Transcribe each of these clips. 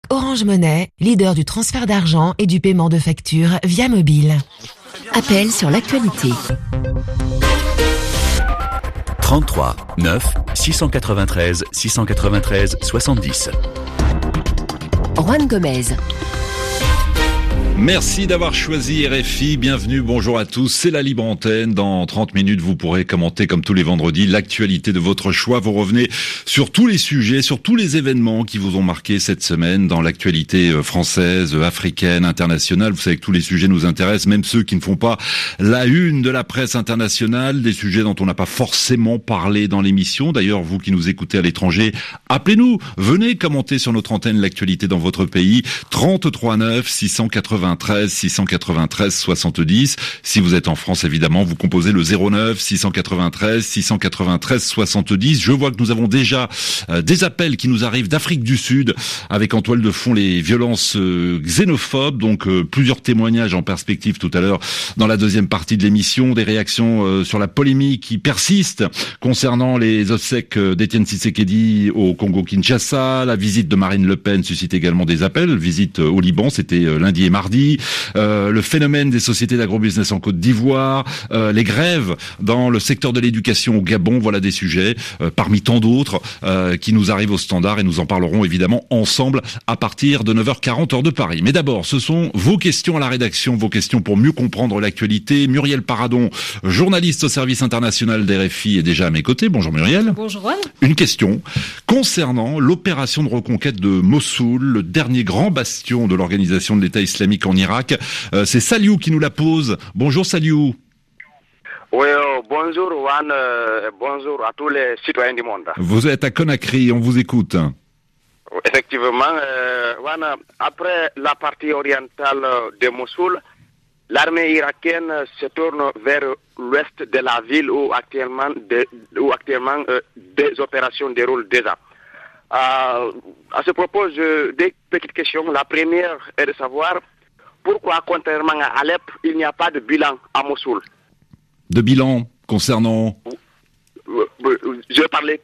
Orange Money, leader du transfert d'argent et du paiement de factures via mobile. Appel sur l'actualité. 33 9 693 693 70. Juan Gomez. Merci d'avoir choisi RFI, bienvenue, bonjour à tous, c'est la Libre Antenne. Dans 30 minutes, vous pourrez commenter comme tous les vendredis l'actualité de votre choix. Vous revenez sur tous les sujets, sur tous les événements qui vous ont marqué cette semaine dans l'actualité française, africaine, internationale. Vous savez que tous les sujets nous intéressent, même ceux qui ne font pas la une de la presse internationale, des sujets dont on n'a pas forcément parlé dans l'émission. D'ailleurs, vous qui nous écoutez à l'étranger, appelez-nous, venez commenter sur notre antenne l'actualité dans votre pays. 33 9 693 693 70. Si vous êtes en France, évidemment, vous composez le 09 693 693 70. Je vois que nous avons déjà des appels qui nous arrivent d'Afrique du Sud, avec en toile de fond les violences xénophobes. Donc plusieurs témoignages en perspective tout à l'heure dans la deuxième partie de l'émission, des réactions sur la polémique qui persiste concernant les obsèques d'Étienne Tshisekedi au Congo-Kinshasa. La visite de Marine Le Pen suscite également des appels. Visite au Liban, c'était lundi et mardi. Le phénomène des sociétés d'agrobusiness en Côte d'Ivoire, les grèves dans le secteur de l'éducation au Gabon, voilà des sujets parmi tant d'autres qui nous arrivent au standard, et nous en parlerons évidemment ensemble à partir de 9h40 heure de Paris. Mais d'abord, ce sont vos questions à la rédaction, vos questions pour mieux comprendre l'actualité. Muriel Paradon, journaliste au service international d'RFI, est déjà à mes côtés. Bonjour Muriel. Bonjour Juan. Une question concernant l'opération de reconquête de Mossoul, le dernier grand bastion de l'organisation de l'État islamique en Irak. C'est Saliou qui nous la pose. Bonjour Saliou. Oui, bonjour Juan, bonjour à tous les citoyens du monde. Vous êtes à Conakry, on vous écoute. Effectivement, Juan, après la partie orientale de Mossoul, l'armée irakienne se tourne vers l'ouest de la ville où actuellement des opérations déroulent déjà. À ce propos, des petites questions. La première est de savoir pourquoi, contrairement à Alep, il n'y a pas de bilan à Mossoul. De bilan concernant... Je parlais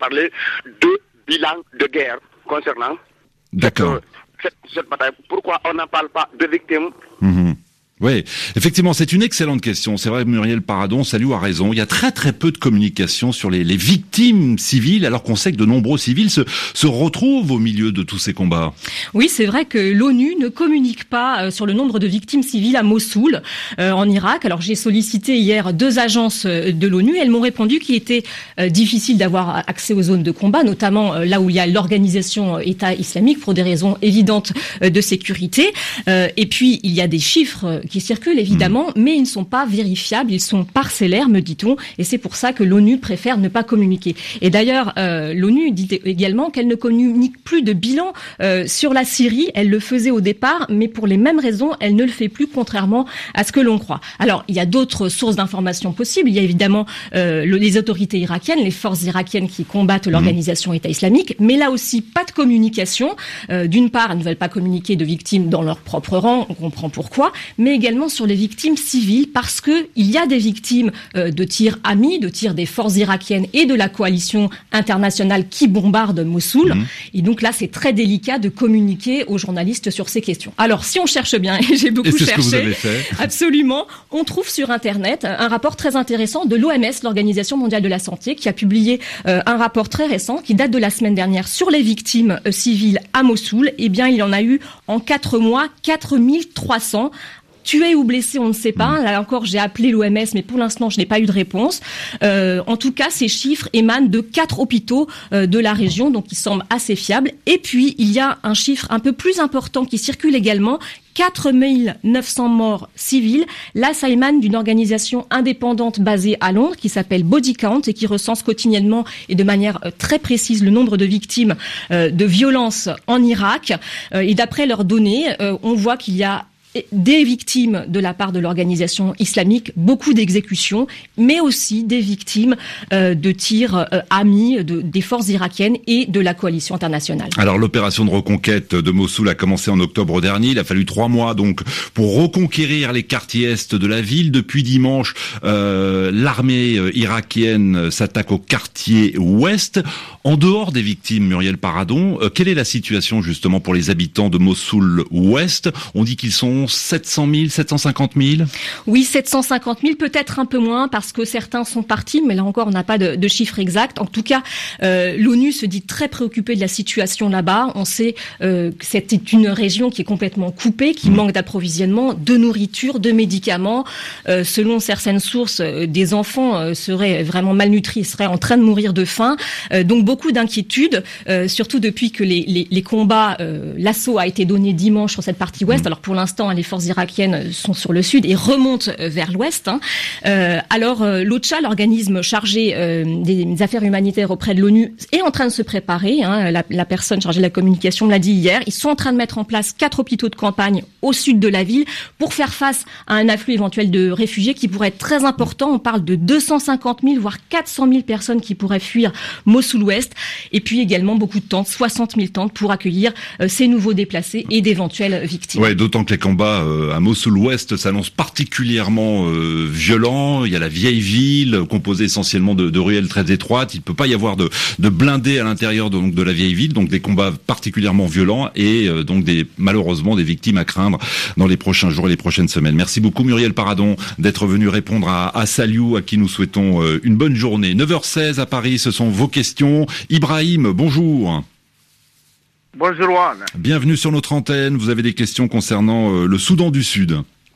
de bilan de guerre concernant... D'accord. Cette bataille. Pourquoi on n'en parle pas de victimes? Oui, effectivement, c'est une excellente question. C'est vrai, Muriel Paradon, Saliou a raison. Il y a très très peu de communication sur les victimes civiles, alors qu'on sait que de nombreux civils se retrouvent au milieu de tous ces combats. Oui, c'est vrai que l'ONU ne communique pas sur le nombre de victimes civiles à Mossoul, en Irak. Alors j'ai sollicité hier 2 agences de l'ONU. Elles m'ont répondu qu'il était difficile d'avoir accès aux zones de combat, notamment là où il y a l'organisation État islamique, pour des raisons évidentes de sécurité. Et puis il y a des chiffres qui circulent évidemment, mais ils ne sont pas vérifiables, ils sont parcellaires, me dit-on, et c'est pour ça que l'ONU préfère ne pas communiquer. Et d'ailleurs, l'ONU dit également qu'elle ne communique plus de bilan sur la Syrie. Elle le faisait au départ, mais pour les mêmes raisons, elle ne le fait plus, contrairement à ce que l'on croit. Alors, il y a d'autres sources d'informations possibles. Il y a évidemment les autorités irakiennes, les forces irakiennes qui combattent l'organisation État islamique, mais là aussi, pas de communication. D'une part, elles ne veulent pas communiquer de victimes dans leur propre rang, on comprend pourquoi, mais également sur les victimes civiles, parce que il y a des victimes de tirs amis, de tirs des forces irakiennes et de la coalition internationale qui bombarde Mossoul. Et donc là, c'est très délicat de communiquer aux journalistes sur ces questions. Alors, si on cherche bien, et j'ai beaucoup cherché, ce que vous avez fait. Absolument, on trouve sur Internet un rapport très intéressant de l'OMS, l'Organisation mondiale de la santé, qui a publié un rapport très récent qui date de la semaine dernière sur les victimes civiles à Mossoul. Eh bien, il y en a eu en 4 mois 4300. Tués ou blessés, on ne sait pas. Là encore, j'ai appelé l'OMS, mais pour l'instant, je n'ai pas eu de réponse. En tout cas, ces chiffres émanent de 4 hôpitaux de la région, donc ils semblent assez fiables. Et puis, il y a un chiffre un peu plus important qui circule également. 4 900 morts civils. Là, ça émane d'une organisation indépendante basée à Londres qui s'appelle Body Count et qui recense quotidiennement et de manière très précise le nombre de victimes de violences en Irak. Et d'après leurs données, on voit qu'il y a des victimes de la part de l'organisation islamique, beaucoup d'exécutions, mais aussi des victimes de tirs amis des forces irakiennes et de la coalition internationale. Alors l'opération de reconquête de Mossoul a commencé en octobre dernier. Il a fallu 3 mois donc pour reconquérir les quartiers est de la ville. Depuis dimanche, l'armée irakienne s'attaque au quartier ouest. En dehors des victimes, Muriel Paradon, quelle est la situation justement pour les habitants de Mossoul ouest? On dit qu'ils sont 700 000, 750 000? Oui, 750 000, peut-être un peu moins, parce que certains sont partis, mais là encore, on n'a pas de chiffre exact. En tout cas, l'ONU se dit très préoccupée de la situation là-bas. On sait que c'est une région qui est complètement coupée, qui manque d'approvisionnement, de nourriture, de médicaments. Selon certaines sources, des enfants seraient vraiment malnutris, seraient en train de mourir de faim. Donc beaucoup d'inquiétudes, surtout depuis que les combats, l'assaut a été donné dimanche sur cette partie ouest. Alors pour l'instant, les forces irakiennes sont sur le sud et remontent vers l'ouest. Alors l'OCHA, l'organisme chargé des affaires humanitaires auprès de l'ONU, est en train de se préparer. La personne chargée de la communication l'a dit hier. Ils sont en train de mettre en place 4 hôpitaux de campagne au sud de la ville pour faire face à un afflux éventuel de réfugiés qui pourrait être très important. On parle de 250 000 voire 400 000 personnes qui pourraient fuir Mossoul-Ouest. Et puis également beaucoup de tentes, 60 000 tentes pour accueillir ces nouveaux déplacés et d'éventuelles victimes. Ouais, d'autant que les combats à Mossoul-Ouest s'annoncent particulièrement violents. Il y a la vieille ville composée essentiellement de ruelles très étroites. Il ne peut pas y avoir de blindés à l'intérieur de la vieille ville, donc des combats particulièrement violents et donc malheureusement des victimes à craindre dans les prochains jours et les prochaines semaines. Merci beaucoup Muriel Paradon d'être venue répondre à Saliou, à qui nous souhaitons une bonne journée. 9h16 à Paris, ce sont vos questions. Ibrahim, bonjour. Bonjour Juan. Bienvenue sur notre antenne. Vous avez des questions concernant le Soudan du Sud.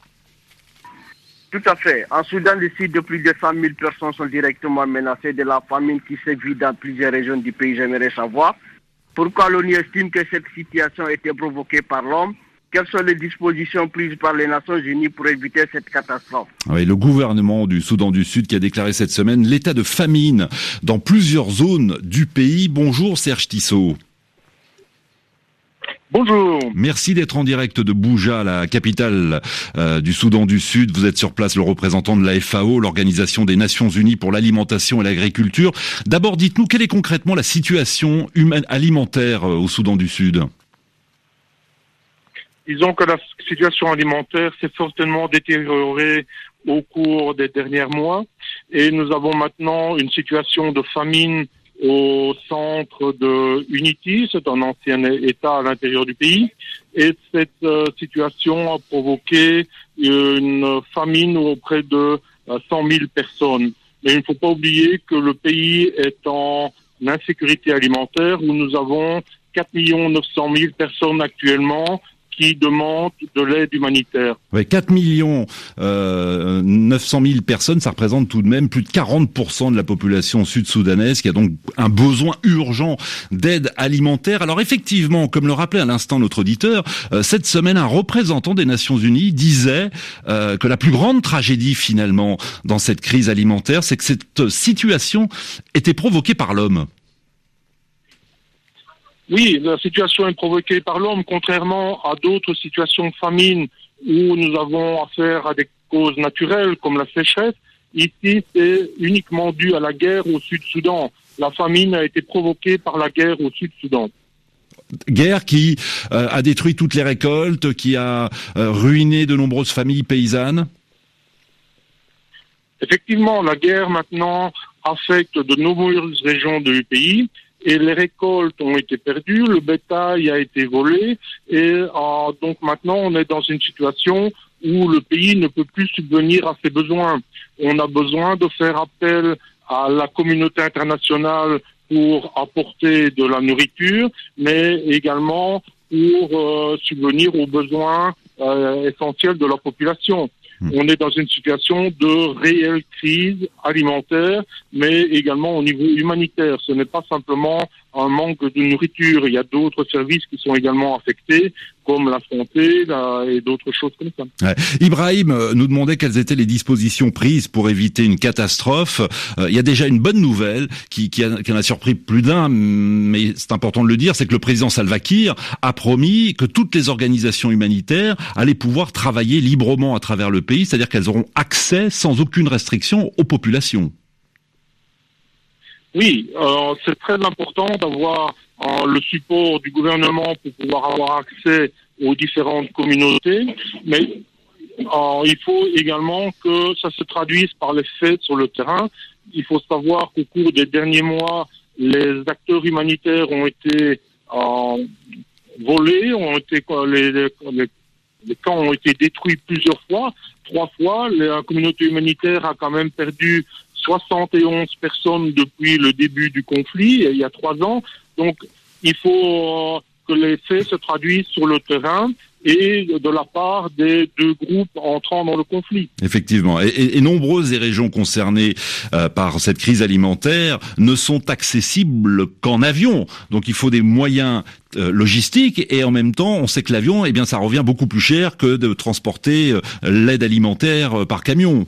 Tout à fait. En Soudan du Sud, plus de 100 000 personnes sont directement menacées de la famine qui sévit dans plusieurs régions du pays. J'aimerais savoir pourquoi l'ONU estime que cette situation a été provoquée par l'homme. Quelles sont les dispositions prises par les Nations Unies pour éviter cette catastrophe? Oui, le gouvernement du Soudan du Sud qui a déclaré cette semaine l'état de famine dans plusieurs zones du pays. Bonjour Serge Tissot. Bonjour. Merci d'être en direct de Bouja, la capitale du Soudan du Sud. Vous êtes sur place le représentant de la FAO, l'Organisation des Nations Unies pour l'alimentation et l'agriculture. D'abord, dites-nous quelle est concrètement la situation alimentaire au Soudan du Sud? Disons que la situation alimentaire s'est fortement détériorée au cours des derniers mois et nous avons maintenant une situation de famine au centre de Unity, c'est un ancien État à l'intérieur du pays, et cette situation a provoqué une famine auprès de 100 000 personnes. Mais il ne faut pas oublier que le pays est en insécurité alimentaire où nous avons 4 900 000 personnes actuellement qui demandent de l'aide humanitaire. Ouais, 4 900 000 personnes, ça représente tout de même plus de 40% de la population sud-soudanaise qui a donc un besoin urgent d'aide alimentaire. Alors effectivement, comme le rappelait à l'instant notre auditeur, cette semaine, un représentant des Nations Unies disait que la plus grande tragédie finalement dans cette crise alimentaire, c'est que cette situation était provoquée par l'homme. Oui, la situation est provoquée par l'homme, contrairement à d'autres situations de famine où nous avons affaire à des causes naturelles comme la sécheresse. Ici, c'est uniquement dû à la guerre au Sud-Soudan. La famine a été provoquée par la guerre au Sud-Soudan. Guerre qui a détruit toutes les récoltes, qui a ruiné de nombreuses familles paysannes. Effectivement, la guerre maintenant affecte de nombreuses régions du pays. Et les récoltes ont été perdues, le bétail a été volé, et donc maintenant on est dans une situation où le pays ne peut plus subvenir à ses besoins. On a besoin de faire appel à la communauté internationale pour apporter de la nourriture, mais également pour subvenir aux besoins essentiels de la population. On est dans une situation de réelle crise alimentaire, mais également au niveau humanitaire. Ce n'est pas simplement un manque de nourriture. Il y a d'autres services qui sont également affectés, comme la santé et d'autres choses comme ça. Ouais. Ibrahim nous demandait quelles étaient les dispositions prises pour éviter une catastrophe. Il y a déjà une bonne nouvelle qui en a surpris plus d'un, mais c'est important de le dire, c'est que le président Salva Kiir a promis que toutes les organisations humanitaires allaient pouvoir travailler librement à travers le pays, c'est-à-dire qu'elles auront accès sans aucune restriction aux populations. Oui, c'est très important d'avoir le support du gouvernement pour pouvoir avoir accès aux différentes communautés, mais il faut également que ça se traduise par les faits sur le terrain. Il faut savoir qu'au cours des derniers mois, les acteurs humanitaires ont été volés, les camps ont été détruits plusieurs fois, 3 fois. La communauté humanitaire a quand même perdu 71 personnes depuis le début du conflit, il y a 3 ans. Donc, il faut que les faits se traduisent sur le terrain et de la part des 2 groupes entrant dans le conflit. Effectivement. Et nombreuses des régions concernées par cette crise alimentaire ne sont accessibles qu'en avion. Donc, il faut des moyens logistiques et en même temps, on sait que l'avion, eh bien, ça revient beaucoup plus cher que de transporter l'aide alimentaire par camion.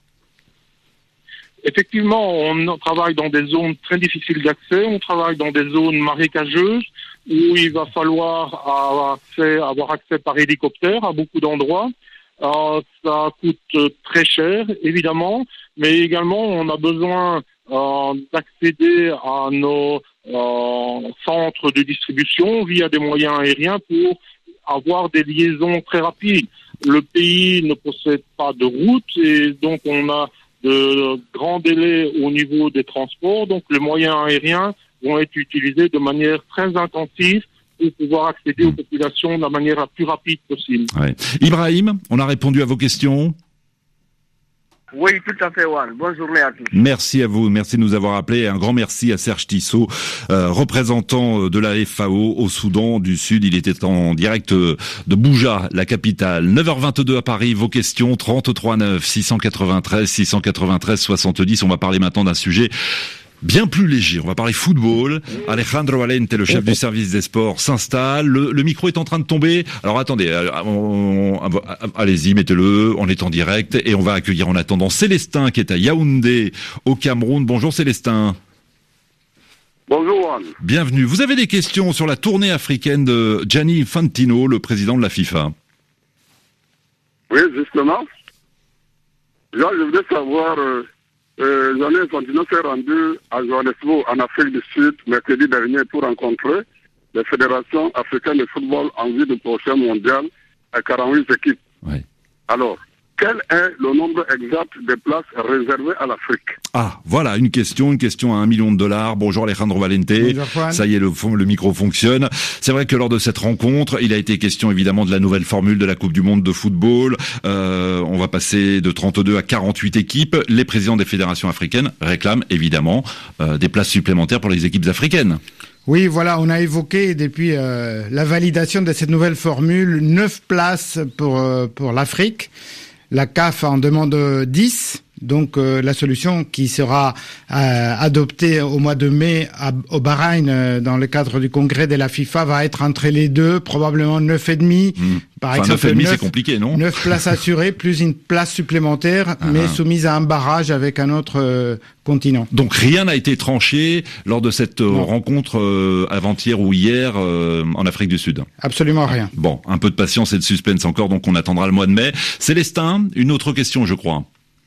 Effectivement, on travaille dans des zones très difficiles d'accès, on travaille dans des zones marécageuses où il va falloir avoir accès par hélicoptère à beaucoup d'endroits. Ça coûte très cher, évidemment, mais également on a besoin d'accéder à nos centres de distribution via des moyens aériens pour avoir des liaisons très rapides. Le pays ne possède pas de route et donc on a de grands délais au niveau des transports, donc les moyens aériens vont être utilisés de manière très intensive pour pouvoir accéder aux populations de la manière la plus rapide possible. Ouais. Ibrahim, on a répondu à vos questions ? Oui, tout à fait, Juan. Bonne journée à tous. Merci à vous, merci de nous avoir appelés. Et un grand merci à Serge Tissot, représentant de la FAO au Soudan du Sud. Il était en direct de Bouja, la capitale. 9h22 à Paris, vos questions, 33 9 693 70. On va parler maintenant d'un sujet bien plus léger. On va parler football. Alejandro Valente, le chef du service des sports, s'installe. Le micro est en train de tomber. Alors attendez, allez-y, mettez-le. On est en direct et on va accueillir en attendant Célestin qui est à Yaoundé, au Cameroun. Bonjour Célestin. Bonjour Juan. Bienvenue. Vous avez des questions sur la tournée africaine de Gianni Infantino, le président de la FIFA? Oui, justement. Là, je voulais savoir... Gianni Infantino s'est rendu à Johannesburg, en Afrique du Sud, mercredi dernier, pour rencontrer les fédérations africaines de football en vue du prochain mondial à 48 équipes. Oui. Alors, quel est le nombre exact des places réservées à l'Afrique? Ah, voilà, une question à $1 million. Bonjour Alejandro Valente. Bonjour, ça y est, le micro fonctionne. C'est vrai que lors de cette rencontre, il a été question évidemment de la nouvelle formule de la Coupe du Monde de football. On va passer de 32 à 48 équipes. Les présidents des fédérations africaines réclament évidemment des places supplémentaires pour les équipes africaines. Oui, voilà, on a évoqué depuis la validation de cette nouvelle formule 9 places pour l'Afrique. La CAF en demande 10, donc la solution qui sera adoptée au mois de mai au Bahreïn dans le cadre du congrès de la FIFA va être entre les deux, probablement 9,5. Par exemple, 9,5 c'est compliqué, non? 9 places assurées plus une place supplémentaire, mais soumise à un barrage avec un autre continent. Donc rien n'a été tranché lors de cette rencontre avant-hier ou hier en Afrique du Sud. Absolument rien. Bon, un peu de patience et de suspense encore, donc on attendra le mois de mai. Célestin, une autre question, je crois.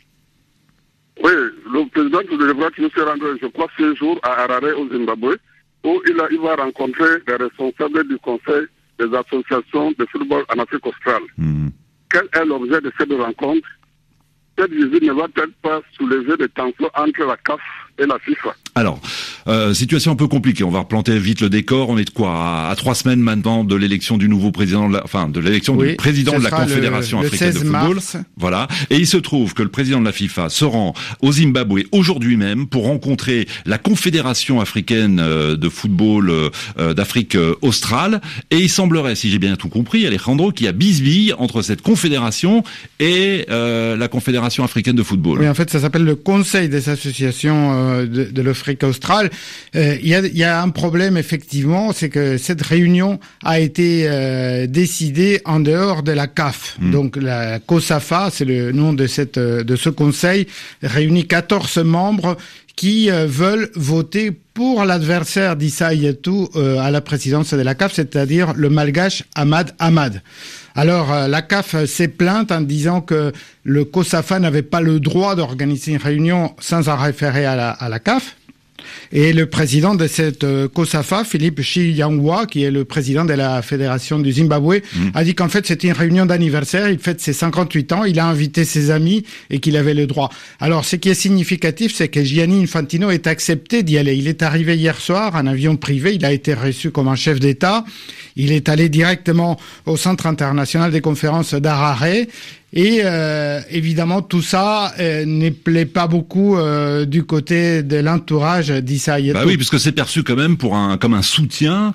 Oui, le président devra qu'il se rendre, je crois, ce jour à Harare au Zimbabwe, où il va rencontrer les responsables du Conseil des associations de football en Afrique australe. Quel est l'objet de cette rencontre? Cette visite ne va-t-elle pas soulever des tensions entre la CAF et la FIFA? Alors, situation un peu compliquée. On va replanter vite le décor. On est de quoi à 3 semaines maintenant de l'élection du nouveau président, de l'élection du président de la Confédération africaine de football. Mars. Voilà. Et il se trouve que le président de la FIFA se rend au Zimbabwe aujourd'hui même pour rencontrer la Confédération africaine de football d'Afrique australe. Et il semblerait, si j'ai bien tout compris, Alejandro, qu'il y a bisbille entre cette confédération et la Confédération africaine de football. Oui, en fait, ça s'appelle le Conseil des associations de l'Afrique australe. Il y a un problème effectivement, c'est que cette réunion a été décidée en dehors de la CAF. Donc la COSAFA, c'est le nom de ce conseil, réunit 14 membres qui veulent voter pour l'adversaire d'Issa Hayatou à la présidence de la CAF, c'est-à-dire le malgache Ahmad Ahmad. Alors la CAF s'est plainte en disant que le COSAFA n'avait pas le droit d'organiser une réunion sans en référer à la CAF. Et le président de cette COSAFA, Philippe Chiyangwa, qui est le président de la Fédération du Zimbabwe, a dit qu'en fait c'était une réunion d'anniversaire, il fête ses 58 ans, il a invité ses amis et qu'il avait le droit. Alors ce qui est significatif, c'est que Gianni Infantino est accepté d'y aller. Il est arrivé hier soir en avion privé, il a été reçu comme un chef d'État, il est allé directement au Centre international des conférences d'Harare. Et évidemment, tout ça ne plaît pas beaucoup du côté de l'entourage d'Issa Hayatou. Bah oui, parce que c'est perçu quand même comme un soutien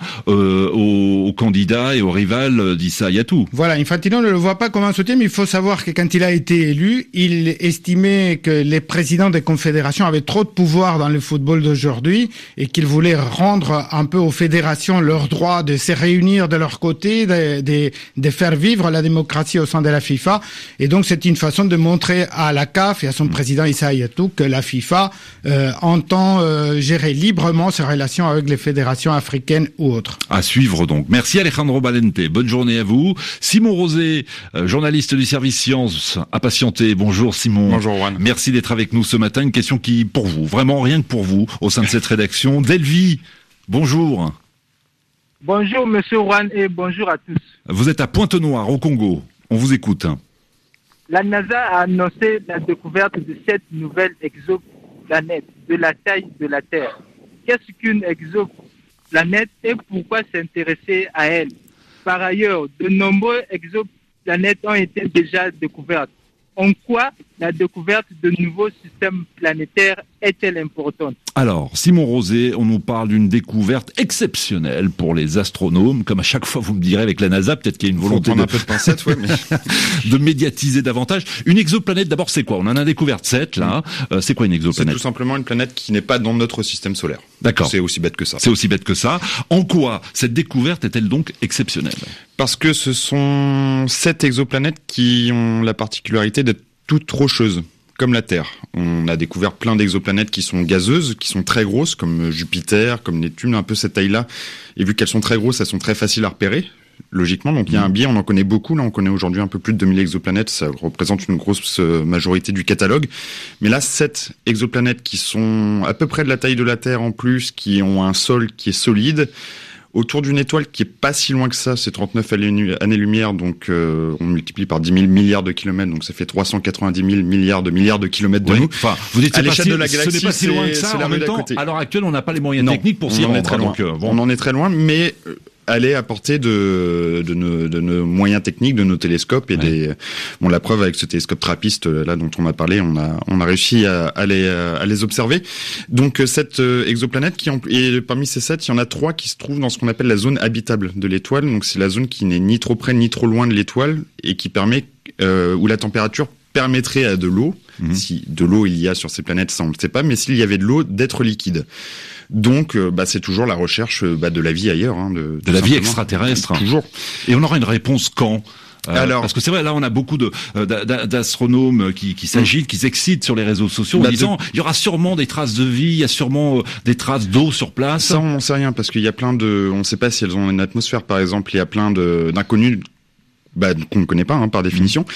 aux candidats et aux rivales d'Issa Hayatou. Voilà, Infantino ne le voit pas comme un soutien, mais il faut savoir que quand il a été élu, il estimait que les présidents des confédérations avaient trop de pouvoir dans le football d'aujourd'hui et qu'il voulait rendre un peu aux fédérations leur droit de se réunir de leur côté, de faire vivre la démocratie au sein de la FIFA. Et donc c'est une façon de montrer à la CAF et à son président Issa Hayatou que la FIFA entend gérer librement ses relations avec les fédérations africaines ou autres. À suivre donc. Merci Alejandro Balente. Bonne journée à vous. Simon Rosé, journaliste du service Sciences, a patienté. Bonjour Simon. Bonjour Juan. Merci d'être avec nous ce matin. Une question qui, pour vous, vraiment rien que pour vous, au sein de cette rédaction. Delvi, bonjour. Bonjour Monsieur Juan et bonjour à tous. Vous êtes à Pointe-Noire, au Congo. On vous écoute. La NASA a annoncé la découverte de 7 nouvelles exoplanètes de la taille de la Terre. Qu'est-ce qu'une exoplanète et pourquoi s'intéresser à elle? Par ailleurs, de nombreuses exoplanètes ont été déjà découvertes. En quoi la découverte de nouveaux systèmes planétaires est-elle importante? Alors, Simon Rosé, on nous parle d'une découverte exceptionnelle pour les astronomes, comme à chaque fois vous me direz avec la NASA, peut-être qu'il y a une volonté un peu de pincettes, ouais, mais... de médiatiser davantage. Une exoplanète, d'abord, c'est quoi? On en a découvert 7, là. C'est quoi une exoplanète? C'est tout simplement une planète qui n'est pas dans notre système solaire. D'accord. C'est aussi bête que ça. C'est aussi bête que ça. En quoi cette découverte est-elle donc exceptionnelle? Parce que ce sont 7 exoplanètes qui ont la particularité d'être toutes rocheuses, comme la Terre. On a découvert plein d'exoplanètes qui sont gazeuses, qui sont très grosses, comme Jupiter, comme Neptune, un peu cette taille-là. Et vu qu'elles sont très grosses, elles sont très faciles à repérer, logiquement. Donc il y a un biais, on en connaît beaucoup. Là, on connaît aujourd'hui un peu plus de 2000 exoplanètes. Ça représente une grosse majorité du catalogue. Mais là, 7 exoplanètes qui sont à peu près de la taille de la Terre en plus, qui ont un sol qui est solide, autour d'une étoile qui est pas si loin que ça, c'est 39 années-lumière, donc on multiplie par 10 000 milliards de kilomètres, donc ça fait 390 000 milliards de kilomètres de nous. Enfin, vous dites à l'échelle de la galaxie, ce n'est pas si loin que ça. En même temps, à l'heure actuelle, on n'a pas les moyens techniques pour s'y rendre. On en est très loin, mais aller à portée de nos moyens techniques, de nos télescopes et la preuve avec ce télescope trappiste là dont on a parlé, on a réussi à les observer. Donc cette exoplanète et parmi ces 7, il y en a 3 qui se trouvent dans ce qu'on appelle la zone habitable de l'étoile. Donc c'est la zone qui n'est ni trop près ni trop loin de l'étoile et qui permet où la température permettrait à de l'eau, si de l'eau il y a sur ces planètes, ça on ne sait pas, mais s'il y avait de l'eau, d'être liquide. Donc, c'est toujours la recherche de la vie ailleurs. De la vie extraterrestre. Toujours. Et on aura une réponse quand Alors, parce que c'est vrai, là on a beaucoup d'astronomes qui s'agitent, qui s'excitent sur les réseaux sociaux en disant il y aura sûrement des traces de vie, il y a sûrement des traces d'eau sur place. Ça on sait rien parce qu'il y a on ne sait pas si elles ont une atmosphère par exemple, il y a plein d'inconnus qu'on ne connaît pas par définition.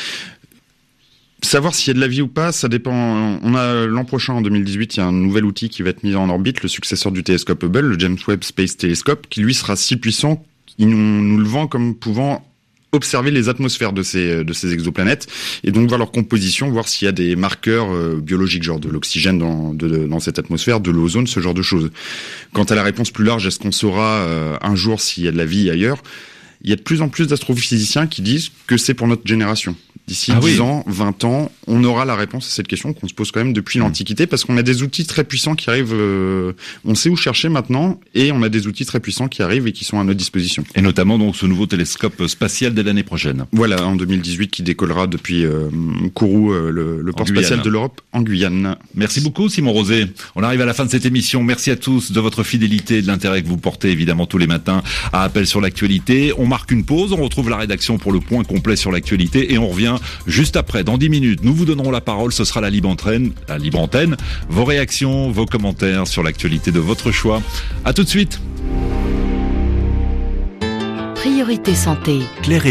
Savoir s'il y a de la vie ou pas, ça dépend. On a l'an prochain, en 2018, il y a un nouvel outil qui va être mis en orbite, le successeur du télescope Hubble, le James Webb Space Telescope, qui lui sera si puissant, il nous le vend comme pouvant observer les atmosphères de ces exoplanètes et donc voir leur composition, voir s'il y a des marqueurs biologiques, genre de l'oxygène dans cette atmosphère, de l'ozone, ce genre de choses. Quant à la réponse plus large, est-ce qu'on saura un jour s'il y a de la vie ailleurs ? Il y a de plus en plus d'astrophysiciens qui disent que c'est pour notre génération. D'ici 10 ans, 20 ans, on aura la réponse à cette question qu'on se pose quand même depuis l'Antiquité, parce qu'on a des outils très puissants qui arrivent, on sait où chercher maintenant, et on a des outils très puissants qui arrivent et qui sont à notre disposition. Et notamment donc ce nouveau télescope spatial dès l'année prochaine. Voilà, en 2018, qui décollera depuis Kourou, le port spatial de l'Europe, en Guyane. Merci beaucoup Simon Rosé. On arrive à la fin de cette émission. Merci à tous de votre fidélité et de l'intérêt que vous portez évidemment tous les matins à Appel sur l'actualité. On marque une pause, on retrouve la rédaction pour le point complet sur l'actualité et on revient juste après. Dans 10 minutes, nous vous donnerons la parole. Ce sera la Libre Antenne. Vos réactions, vos commentaires sur l'actualité de votre choix. À tout de suite. Priorité santé. Claire